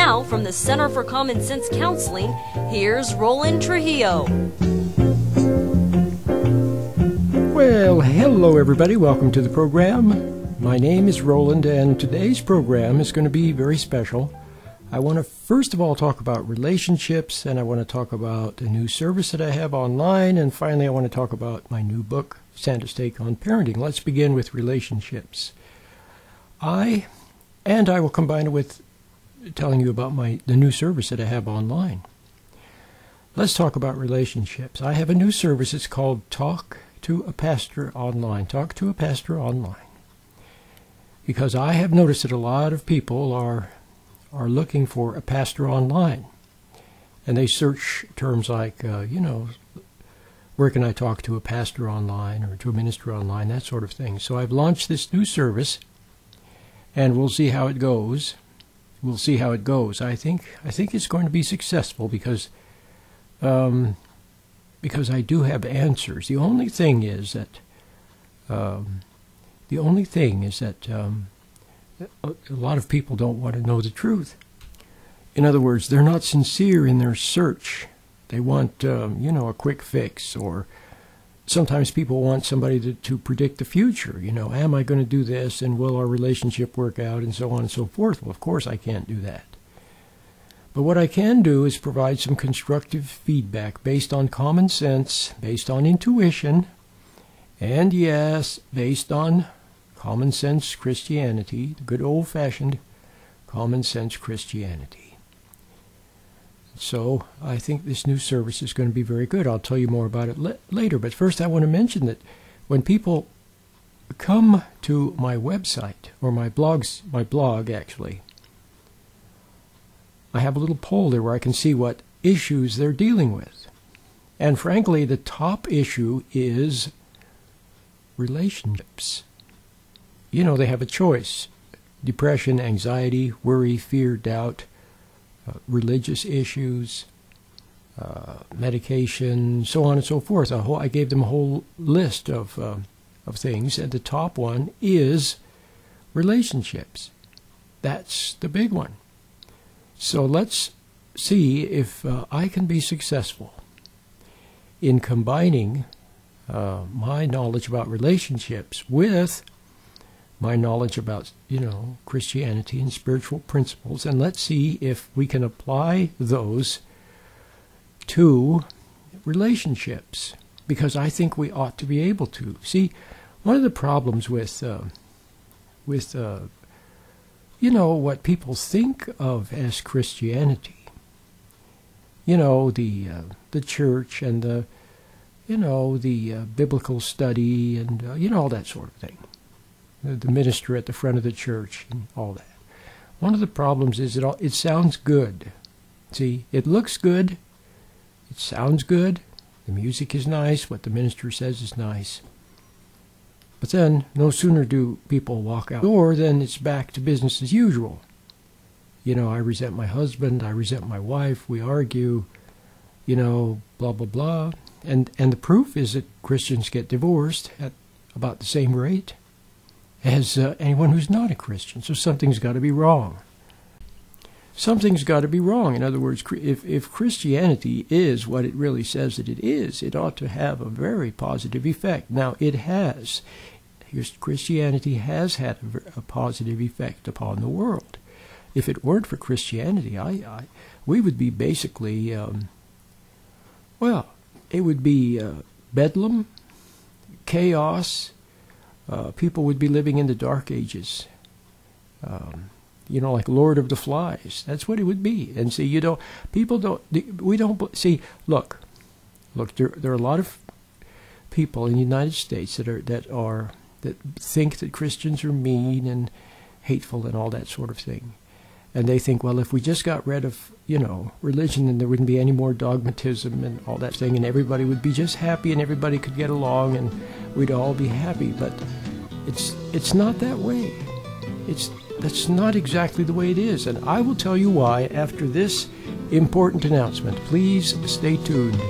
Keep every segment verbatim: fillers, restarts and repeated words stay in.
now, from the Center for Common Sense Counseling, here's Roland Trujillo. Well, hello everybody. Welcome to the program. My name is Roland, and today's program is going to be very special. I want to first of all talk about relationships, and I want to talk about a new service that I have online, and finally I want to talk about my new book, Santa's Take on Parenting. Let's begin with relationships. I, and I will combine it with telling you about my the new service that I have online. Let's talk about relationships. I have a new service. It's called Talk to a Pastor Online. Talk to a Pastor Online. Because I have noticed that a lot of people are are looking for a pastor online. And they search terms like, uh, you know, where can I talk to a pastor online or to a minister online, that sort of thing. So I've launched this new service, and we'll see how it goes. We'll see how it goes. I think I think it's going to be successful because um, because I do have answers. The only thing is that um, the only thing is that um, a, a lot of people don't want to know the truth. In other words, they're not sincere in their search. They want um, you know a quick fix, or sometimes people want somebody to, to predict the future. You know, am I going to do this, and will our relationship work out, and so on and so forth. Well, of course I can't do that. But what I can do is provide some constructive feedback based on common sense, based on intuition, and yes, based on common sense Christianity, the good old-fashioned common sense Christianity. So I think this new service is going to be very good. I'll tell you more about it le- later. But first I want to mention that when people come to my website, or my blogs, my blog actually, I have a little poll there where I can see what issues they're dealing with. And frankly, the top issue is relationships. You know, they have a choice: depression, anxiety, worry, fear, doubt, Uh, religious issues, uh, medication, so on and so forth. A whole, I gave them a whole list of uh, of things, and the top one is relationships. That's the big one. So let's see if uh, I can be successful in combining uh, my knowledge about relationships with my knowledge about, you know, Christianity and spiritual principles, and let's see if we can apply those to relationships, because I think we ought to be able to. See, one of the problems with, uh, with uh, you know, what people think of as Christianity, you know, the uh, the church and the, you know, the uh, biblical study and, uh, you know, all that sort of thing. The minister at the front of the church and all that. One of the problems is it all, it sounds good. See, it looks good, it sounds good, the music is nice, what the minister says is nice. But then, no sooner do people walk out the door than it's back to business as usual. You know, I resent my husband, I resent my wife, we argue, you know, blah, blah, blah. And, and the proof is that Christians get divorced at about the same rate as uh, anyone who's not a Christian. So something's got to be wrong. Something's got to be wrong. In other words, if, if Christianity is what it really says that it is, it ought to have a very positive effect. Now, it has. Here's, Christianity has had a, a positive effect upon the world. If it weren't for Christianity, I, I we would be basically, um, well, it would be uh, bedlam, chaos. Uh, people would be living in the dark ages, um, you know, like Lord of the Flies. That's what it would be. And see, you don't, people don't, we don't, see, look, look, there, there are a lot of people in the United States that are, that are, that think that Christians are mean and hateful and all that sort of thing. And they think, well, if we just got rid of, you know, religion, then there wouldn't be any more dogmatism and all that thing, and everybody would be just happy and everybody could get along and we'd all be happy. But it's it's not that way. It's that's not exactly the way it is. And I will tell you why after this important announcement. Please stay tuned.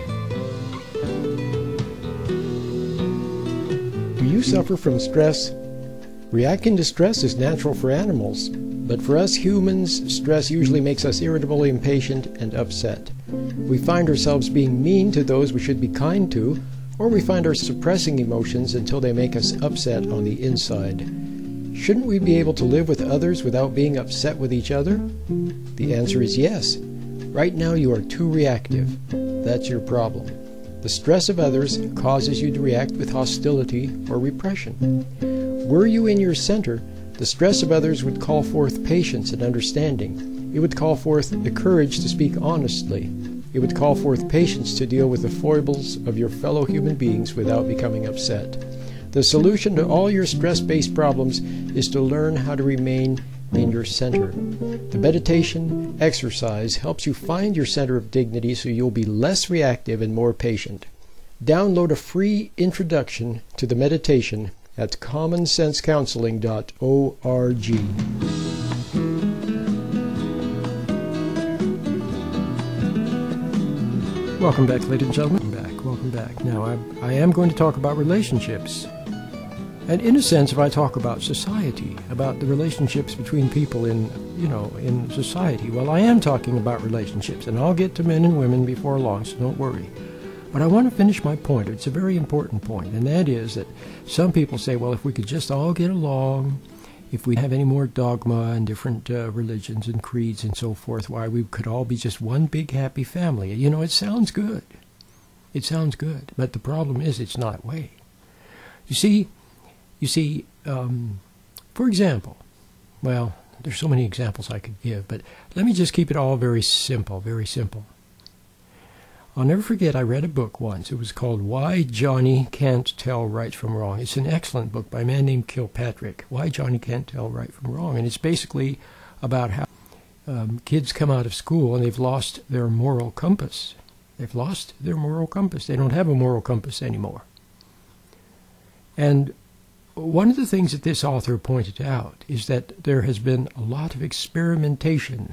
Do you suffer from stress? Reacting to stress is natural for animals, But for us humans, stress usually makes us irritable, impatient, and upset. We find ourselves being mean to those we should be kind to, or we find our suppressing emotions until they make us upset on the inside. Shouldn't we be able to live with others without being upset with each other? The answer is yes. Right now you are too reactive. That's your problem. The stress of others causes you to react with hostility or repression. Were you in your center, the stress of others would call forth patience and understanding. It would call forth the courage to speak honestly. It would call forth patience to deal with the foibles of your fellow human beings without becoming upset. The solution to all your stress-based problems is to learn how to remain in your center. The meditation exercise helps you find your center of dignity so you'll be less reactive and more patient. Download a free introduction to the meditation at common sense counseling dot org. Welcome back, ladies and gentlemen. Welcome back. Welcome back. Now, I, I am going to talk about relationships. And in a sense, if I talk about society, about the relationships between people in, you know, in society, well, I am talking about relationships, and I'll get to men and women before long, so don't worry. But I want to finish my point. It's a very important point, and that is that some people say, well, if we could just all get along, if we have any more dogma and different uh, religions and creeds and so forth, why, we could all be just one big happy family. You know, it sounds good. It sounds good. But the problem is it's not that way. You see, you see, um, for example, well, there's so many examples I could give, but let me just keep it all very simple, very simple. I'll never forget, I read a book once. It was called Why Johnny Can't Tell Right from Wrong. It's an excellent book by a man named Kilpatrick, Why Johnny Can't Tell Right from Wrong. And it's basically about how um, kids come out of school and they've lost their moral compass. They've lost their moral compass. They don't have a moral compass anymore. And one of the things that this author pointed out is that there has been a lot of experimentation,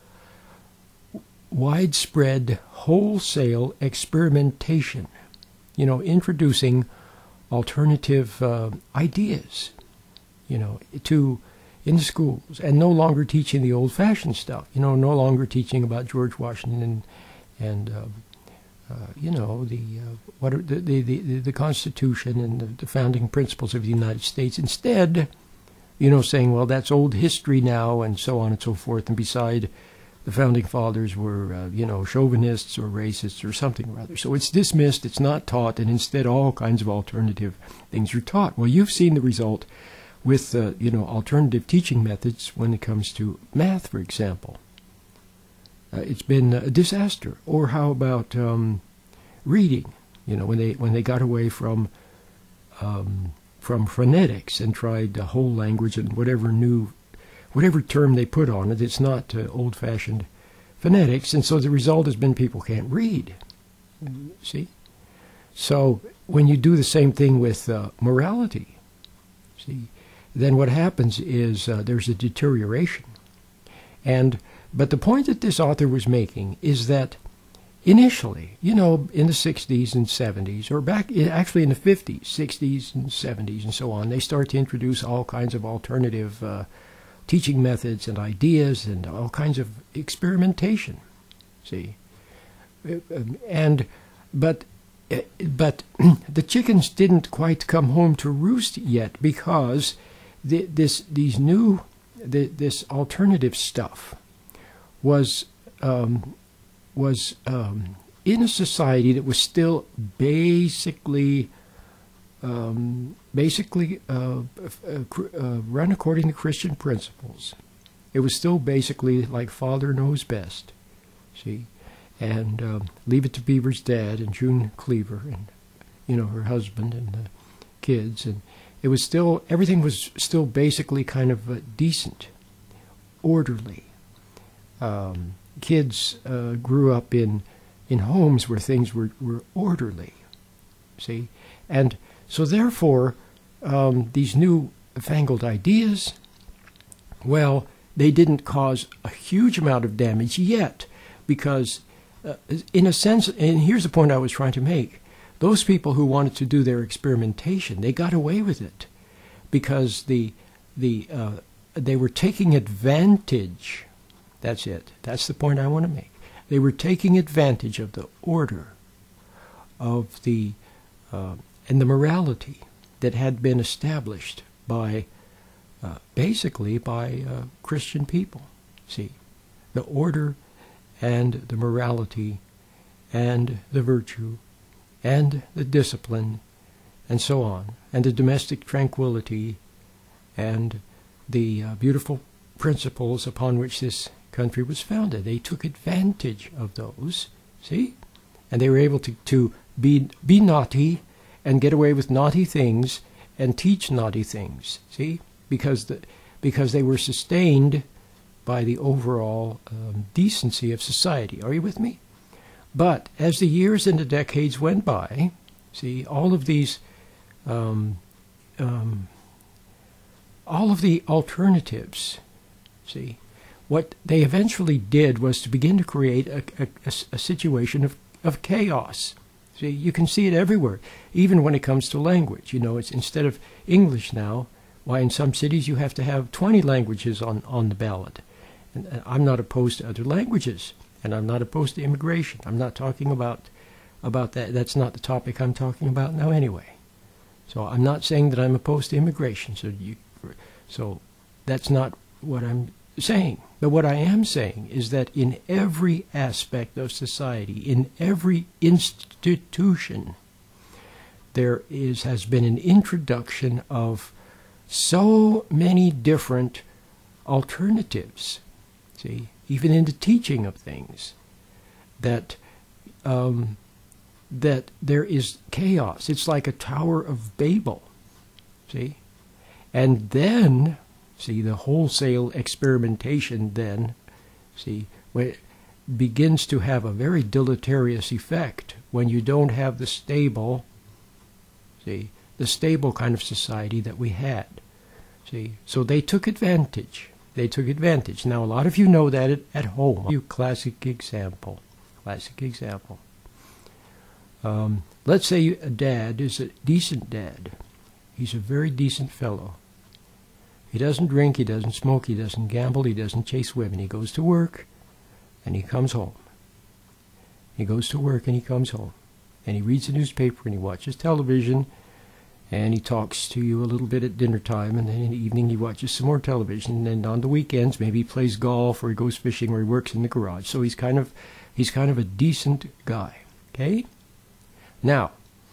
widespread, wholesale experimentation, you know, introducing alternative uh, ideas, you know, to in the schools, and no longer teaching the old-fashioned stuff, you know, no longer teaching about George Washington and, and uh, uh, you know, the uh, what are the, the, the, the Constitution and the, the founding principles of the United States. Instead, you know, saying, well, that's old history now, and so on and so forth, and beside the founding fathers were, uh, you know, chauvinists or racists or something or other. So it's dismissed, it's not taught, and instead all kinds of alternative things are taught. Well, you've seen the result with, uh, you know, alternative teaching methods when it comes to math, for example. Uh, it's been a disaster. Or how about um, reading? You know, when they when they got away from um, from phonetics and tried the whole language and whatever new whatever term they put on it, it's not uh, old-fashioned phonetics, and so the result has been people can't read. See? So when you do the same thing with uh, morality, see, then what happens is uh, there's a deterioration. And but the point that this author was making is that initially, you know, in the sixties and seventies, or back in, actually in the fifties, sixties and seventies and so on, they start to introduce all kinds of alternative uh, teaching methods and ideas and all kinds of experimentation, see, and but but the chickens didn't quite come home to roost yet, because the, this these new the, this alternative stuff was um, was um, in a society that was still basically. Um, basically uh, uh, uh, run according to Christian principles. It was still basically like Father Knows Best, see, and um, Leave It to Beaver's dad and June Cleaver and, you know, her husband and the kids, and it was still, everything was still basically kind of uh, decent, orderly. Um, kids uh, grew up in in homes where things were, were orderly, see, and so therefore, um, these new fangled ideas, well, they didn't cause a huge amount of damage yet, because uh, in a sense, and here's the point I was trying to make, those people who wanted to do their experimentation, they got away with it, because the the uh, they were taking advantage. That's it. That's the point I want to make. They were taking advantage of the order of the uh, and the morality that had been established by uh, basically by uh, Christian people. See, the order and the morality and the virtue and the discipline and so on, and the domestic tranquility and the uh, beautiful principles upon which this country was founded. They took advantage of those, see? And they were able to, to be, be naughty and get away with naughty things and teach naughty things, see? Because, the, because they were sustained by the overall um, decency of society. Are you with me? But as the years and the decades went by, see, all of these, um, um, all of the alternatives, see, what they eventually did was to begin to create a, a, a situation of, of chaos. See, you can see it everywhere, even when it comes to language. You know, it's instead of English now, why in some cities you have to have twenty languages on, on the ballot. And I'm not opposed to other languages, and I'm not opposed to immigration. I'm not talking about about that. That's not the topic I'm talking about now anyway. So I'm not saying that I'm opposed to immigration. So you, so that's not what I'm saying. But what I am saying is that in every aspect of society, in every institution, there is has been an introduction of so many different alternatives. See, even in the teaching of things, that um, that there is chaos. It's like a Tower of Babel. See, and then see the wholesale experimentation. Then see when it begins to have a very deleterious effect when you don't have the stable. See the stable kind of society that we had. See, so they took advantage. They took advantage. Now, a lot of you know that at, at home. You classic example. Classic example. Um, let's say you, a dad is a decent dad. He's a very decent fellow. He doesn't drink, he doesn't smoke, he doesn't gamble, he doesn't chase women. He goes to work, and he comes home. He goes to work, and he comes home. And he reads the newspaper, and he watches television, and he talks to you a little bit at dinner time, and then in the evening he watches some more television, and then on the weekends maybe he plays golf or he goes fishing or he works in the garage. So he's kind of he's kind of a decent guy. Okay? Now,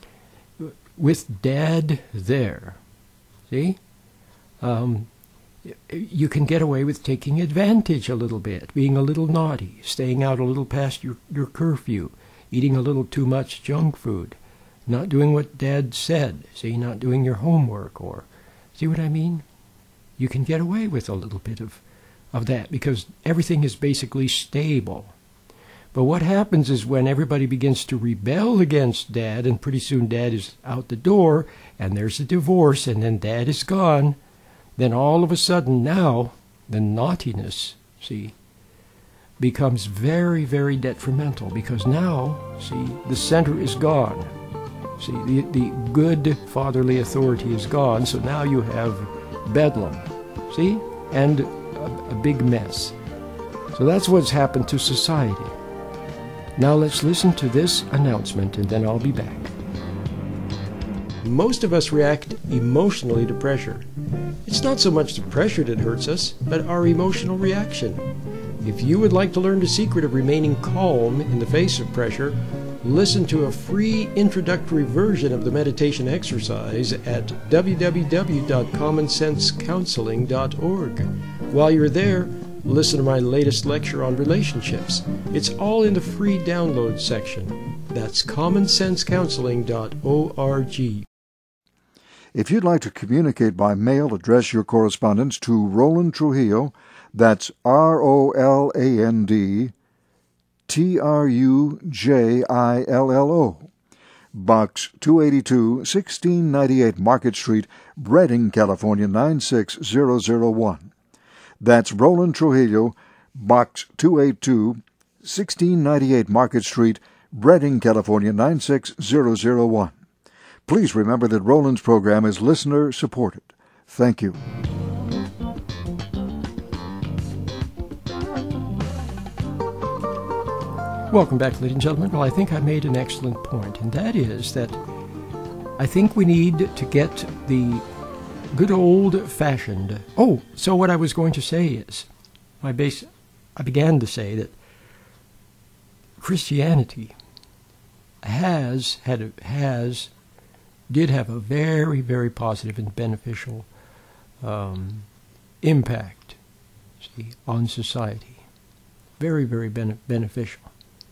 with Dad there, see, um, you can get away with taking advantage a little bit, being a little naughty, staying out a little past your, your curfew, eating a little too much junk food, not doing what Dad said, see, not doing your homework, or, see what I mean? You can get away with a little bit of, of that because everything is basically stable. But what happens is when everybody begins to rebel against Dad, and pretty soon Dad is out the door, and there's a divorce, and then Dad is gone, then all of a sudden now, the naughtiness, see, becomes very, very detrimental because now, see, the center is gone. See, the, the good fatherly authority is gone, so now you have bedlam, see, and a, a big mess. So that's what's happened to society. Now let's listen to this announcement, and then I'll be back. Most of us react emotionally to pressure. It's not so much the pressure that hurts us, but our emotional reaction. If you would like to learn the secret of remaining calm in the face of pressure, listen to a free introductory version of the meditation exercise at w w w dot common sense counseling dot org. While you're there, listen to my latest lecture on relationships. It's all in the free download section. That's common sense counseling dot org. If you'd like to communicate by mail, address your correspondence to Roland Trujillo. That's R O L A N D T R U J I L L O. Box two eighty-two, sixteen ninety-eight Market Street, Redding, California, nine six zero zero one. That's Roland Trujillo, Box two eighty-two, sixteen ninety-eight Market Street, Redding, California, nine six zero zero one. Please remember that Roland's program is listener-supported. Thank you. Welcome back, ladies and gentlemen. Well, I think I made an excellent point, and that is that I think we need to get the good old-fashioned... Oh, so what I was going to say is, my base, I began to say that Christianity has had a, has did have a very, very positive and beneficial um, impact, see, on society. Very, very bene- beneficial.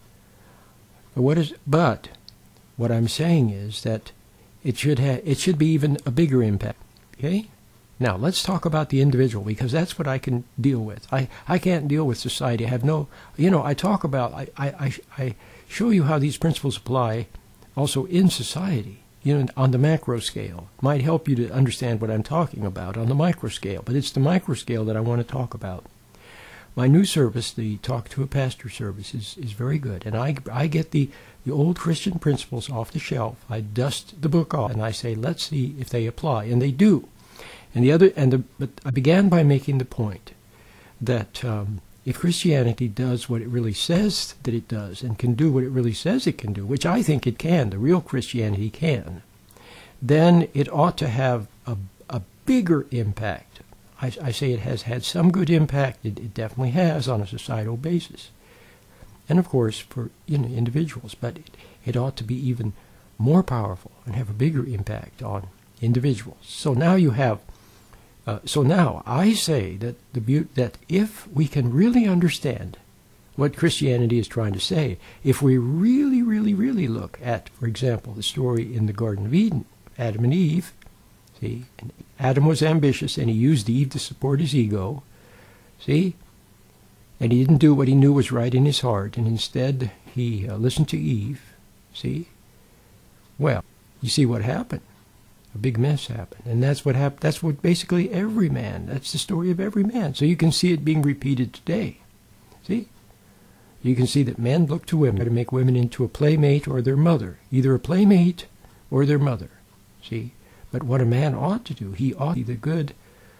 But what is? But what I'm saying is that it should have. It should be even a bigger impact. Okay. Now let's talk about the individual, because that's what I can deal with. I, I can't deal with society. I have no. You know, I talk about. I I I, I show you how these principles apply, also in society. You know, on the macro scale, might help you to understand what I'm talking about on the micro scale. But it's the micro scale that I want to talk about. My new service, the Talk to a Pastor service, is, is very good. And I, I get the, the old Christian principles off the shelf. I dust the book off, and I say, let's see if they apply. And they do. And the other, and the, but I began by making the point that um, if Christianity does what it really says that it does, and can do what it really says it can do, which I think it can, the real Christianity can, then it ought to have a, a bigger impact. I, I say it has had some good impact. It, it definitely has on a societal basis, and of course for you know, individuals. But it, it ought to be even more powerful and have a bigger impact on individuals. So now you have. Uh, so now I say that the be- that if we can really understand what Christianity is trying to say, if we really, really, really look at, for example, the story in the Garden of Eden, Adam and Eve. See, and Adam was ambitious, and he used Eve to support his ego. See, and he didn't do what he knew was right in his heart, and instead he uh, listened to Eve. See, well, you see what happened. A big mess happened, and that's what happened. That's what basically every man. That's the story of every man. So you can see it being repeated today. See, you can see that men look to women to make women into a playmate or their mother, either a playmate or their mother. See. But what a man ought to do, he ought to be the good,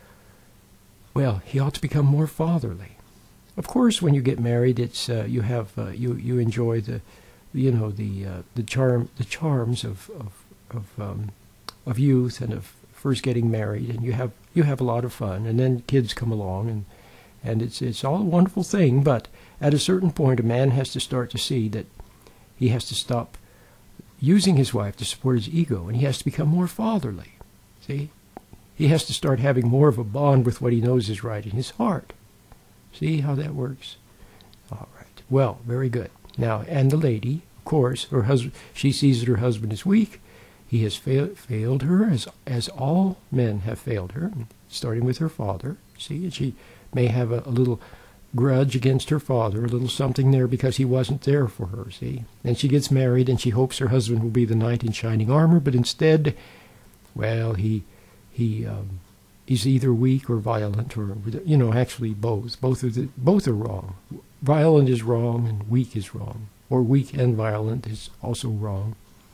well, he ought to become more fatherly. Of course, when you get married, it's uh, you have uh, you you enjoy the, you know, the uh, the charm the charms of of of, um, of youth and of first getting married, and you have you have a lot of fun, and then kids come along, and and it's it's all a wonderful thing. But at a certain point, a man has to start to see that he has to stop using his wife to support his ego, and he has to become more fatherly. See? He has to start having more of a bond with what he knows is right in his heart. See how that works? All right. Well, very good. Now, and the lady, of course, her husband, she sees that her husband is weak. He has fail, failed her, as as all men have failed her, starting with her father. See, and she may have a, a little grudge against her father, a little something there because he wasn't there for her, see? And she gets married, and she hopes her husband will be the knight in shining armor, but instead, well, he he um, he's either weak or violent, or, you know, actually both. Both are, the, both are wrong. Violent is wrong, and weak is wrong. Or weak and violent is also wrong.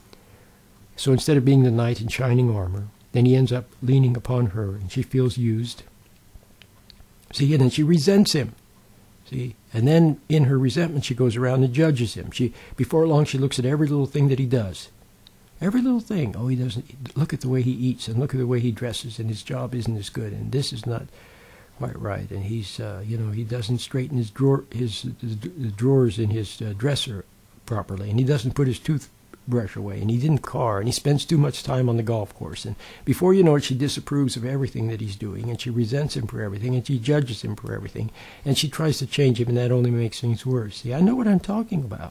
So instead of being the knight in shining armor, then he ends up leaning upon her, and she feels used. See, and then she resents him. See, and then in her resentment, she goes around and judges him. She, before long, she looks at every little thing that he does. Every little thing. Oh, he doesn't, look at the way he eats, and look at the way he dresses, and his job isn't as good, and this is not quite right, and he's, uh, you know, he doesn't straighten his drawer, his, his the drawers in his uh, dresser properly, and he doesn't put his toothbrush away, and he didn't car, and he spends too much time on the golf course, and before you know it, she disapproves of everything that he's doing, and she resents him for everything, and she judges him for everything, and she tries to change him, and that only makes things worse. See, I know what I'm talking about.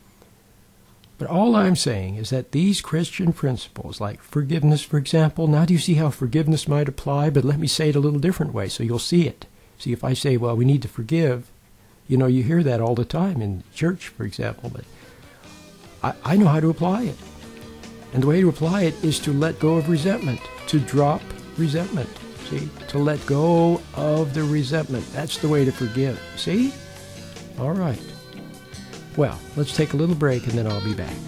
But all I'm saying is that these Christian principles, like forgiveness, for example, now do you see how forgiveness might apply? But let me say it a little different way so you'll see it. See, if I say, well, we need to forgive, you know, you hear that all the time in church, for example, but I, I know how to apply it. And the way to apply it is to let go of resentment, to drop resentment, see, to let go of the resentment. That's the way to forgive, see? All right. Well, let's take a little break and then I'll be back.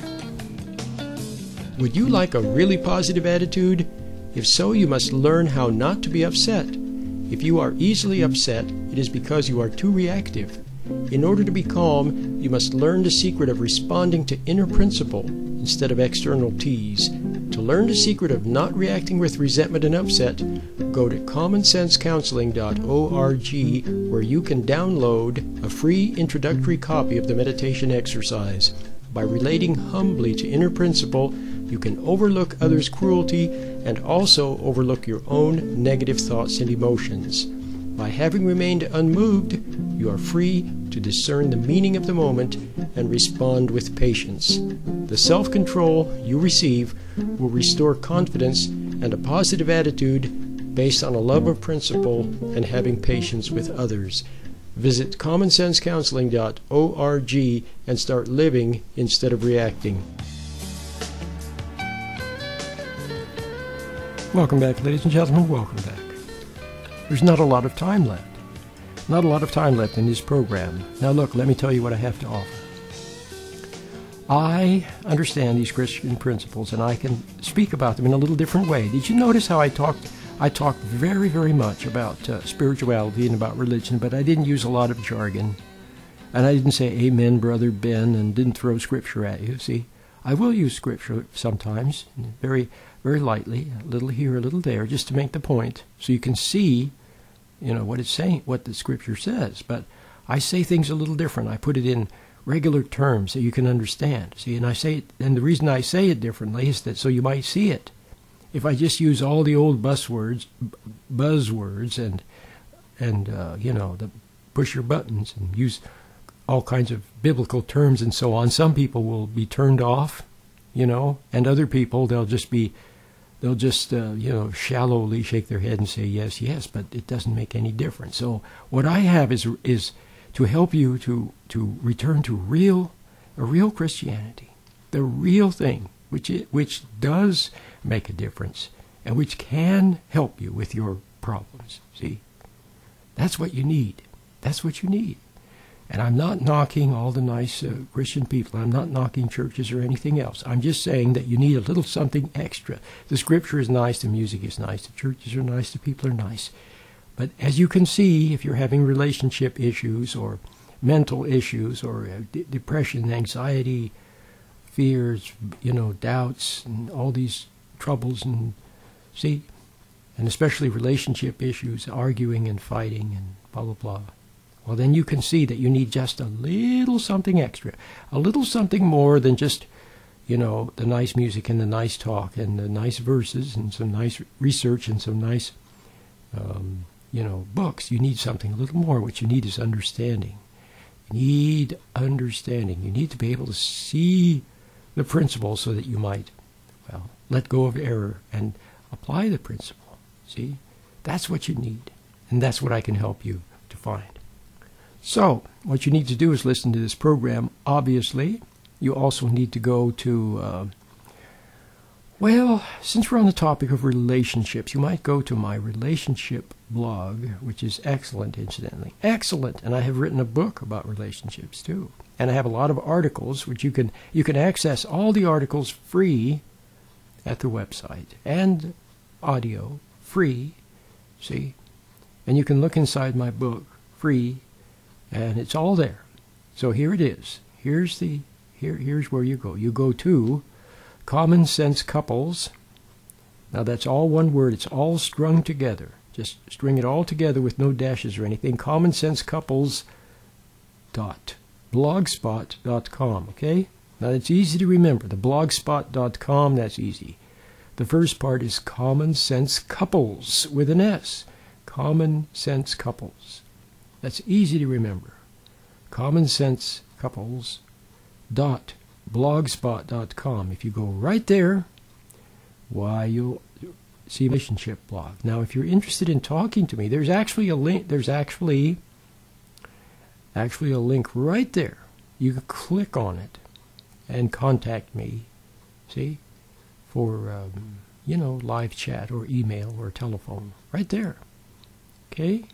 Would you like a really positive attitude? If so, you must learn how not to be upset. If you are easily upset, it is because you are too reactive. In order to be calm, you must learn the secret of responding to inner principle instead of external tease. To learn the secret of not reacting with resentment and upset, go to common sense counseling dot org, where you can download a free introductory copy of the meditation exercise. By relating humbly to inner principle, you can overlook others' cruelty and also overlook your own negative thoughts and emotions. By having remained unmoved, you are free to discern the meaning of the moment and respond with patience. The self-control you receive will restore confidence and a positive attitude based on a love of principle and having patience with others. Visit common sense counseling dot org and start living instead of reacting. Welcome back, ladies and gentlemen. Welcome back. There's not a lot of time left. Not a lot of time left in this program. Now look, let me tell you what I have to offer. I understand these Christian principles, and I can speak about them in a little different way. Did you notice how I talked? I talked very, very much about uh, spirituality and about religion, but I didn't use a lot of jargon. And I didn't say, amen, Brother Ben, and didn't throw scripture at you. See, I will use scripture sometimes, very, very lightly, a little here, a little there, just to make the point, so you can see, you know, what it's saying, what the scripture says. But I say things a little different. I put it in regular terms so you can understand. See, and I say it, and the reason I say it differently is that so you might see it. If I just use all the old buzzwords, buzzwords, and and uh, you know, the push your buttons and use all kinds of biblical terms and so on, some people will be turned off, you know, and other people they'll just be, they'll just uh, you know, shallowly shake their head and say yes, yes, but it doesn't make any difference. So what I have is is to help you to to return to real, a real Christianity, the real thing, which it, which does make a difference and which can help you with your problems. See, that's what you need. That's what you need. And I'm not knocking all the nice uh, Christian people. I'm not knocking churches or anything else. I'm just saying that you need a little something extra. The scripture is nice, the music is nice, the churches are nice, the people are nice. But as you can see, if you're having relationship issues or mental issues or uh, d- depression, anxiety, fears, you know, doubts, and all these troubles, and see, and especially relationship issues, arguing and fighting and blah, blah, blah. Well, then you can see that you need just a little something extra, a little something more than just, you know, the nice music and the nice talk and the nice verses and some nice research and some nice, um, you know, books. You need something a little more. What you need is understanding. You need understanding. You need to be able to see the principle so that you might, well, let go of error and apply the principle. See, that's what you need, and that's what I can help you to find. So, what you need to do is listen to this program. Obviously, you also need to go to, uh, well, since we're on the topic of relationships, you might go to my relationship blog, which is excellent, incidentally. Excellent! And I have written a book about relationships, too. And I have a lot of articles, which you can you can access all the articles free at the website, and audio free, see? And you can look inside my book free, and it's all there. So here it is. Here's the here here's where you go. You go to Common Sense Couples. Now that's all one word. It's all strung together. Just string it all together with no dashes or anything. Common Sense Couples dot blogspot dot com. Okay? Now it's easy to remember. The blogspot dot com, that's easy. The first part is Common Sense Couples with an S. Common Sense Couples. That's easy to remember. Common Sense Couples dot blogspot dot com. If you go right there, why, you'll see relationship blog. Now, if you're interested in talking to me, there's actually a link. There's actually actually a link right there. You can click on it and contact me. See, for um, you know, live chat or email or telephone, right there. Okay.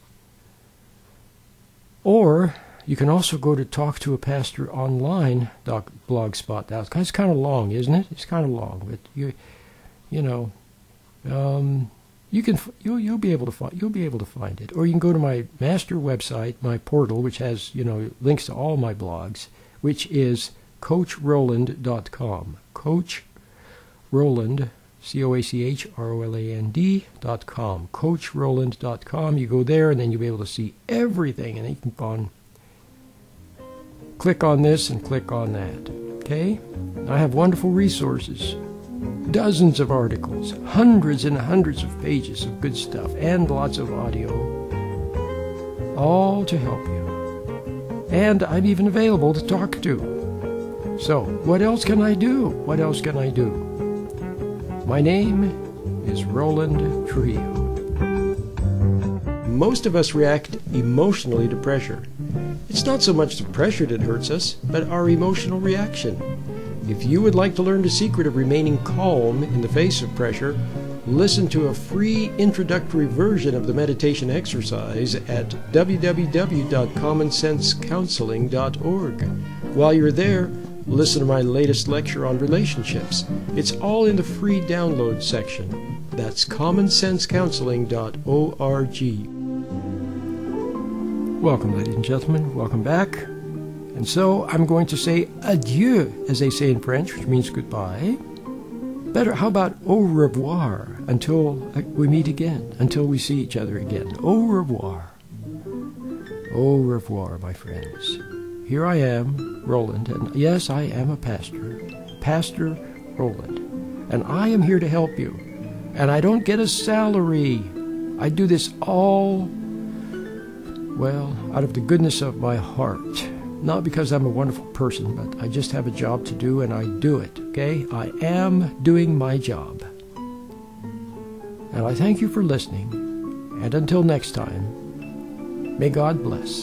Or you can also go to talk to a pastor online dot blogspot dot com. It's kind of long, isn't it? It's kind of long, but you, you know, um, You can you'll you'll be able to find you'll be able to find it, or you can go to my master website, my portal, which has you know links to all my blogs, which is coach roland dot com. Coach Roland, C O A C H R O L A N D dot com. coach roland dot com. You go there, and then you'll be able to see everything, and then you can go on, click on this and click on that. Okay, I have wonderful resources. Dozens of articles, hundreds and hundreds of pages of good stuff, and lots of audio, all to help you. And I'm even available to talk to. So, what else can I do? What else can I do? My name is Roland Trujillo. Most of us react emotionally to pressure. It's not so much the pressure that hurts us, but our emotional reaction. If you would like to learn the secret of remaining calm in the face of pressure, listen to a free introductory version of the meditation exercise at w w w dot common sense counseling dot org. While you're there, listen to my latest lecture on relationships. It's all in the free download section. That's common sense counseling dot org. Welcome, ladies and gentlemen. Welcome back. And so I'm going to say adieu, as they say in French, which means goodbye. Better, how about au revoir, until we meet again, until we see each other again. Au revoir. Au revoir, my friends. Here I am, Roland, and yes, I am a pastor. Pastor Roland. And I am here to help you. And I don't get a salary. I do this all, well, out of the goodness of my heart. Not because I'm a wonderful person, but I just have a job to do, and I do it, okay? I am doing my job. And I thank you for listening. And until next time, may God bless.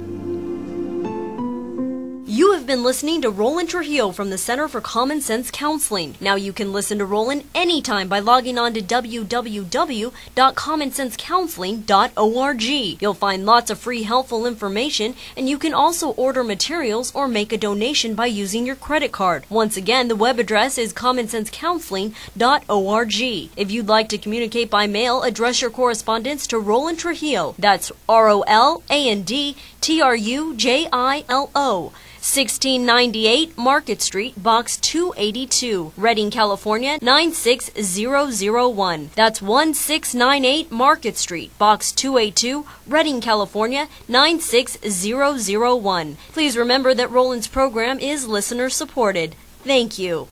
You have been listening to Roland Trujillo from the Center for Common Sense Counseling. Now you can listen to Roland anytime by logging on to w w w dot common sense counseling dot org. You'll find lots of free helpful information, and you can also order materials or make a donation by using your credit card. Once again, the web address is common sense counseling dot org. If you'd like to communicate by mail, address your correspondence to Roland Trujillo. That's R O L A N D T R U J I L O. sixteen ninety-eight Market Street, Box two eighty-two, Redding, California, nine six zero zero one. That's one six nine eight Market Street, Box two eighty-two, Redding, California, nine six zero zero one. Please remember that Roland's program is listener supported. Thank you.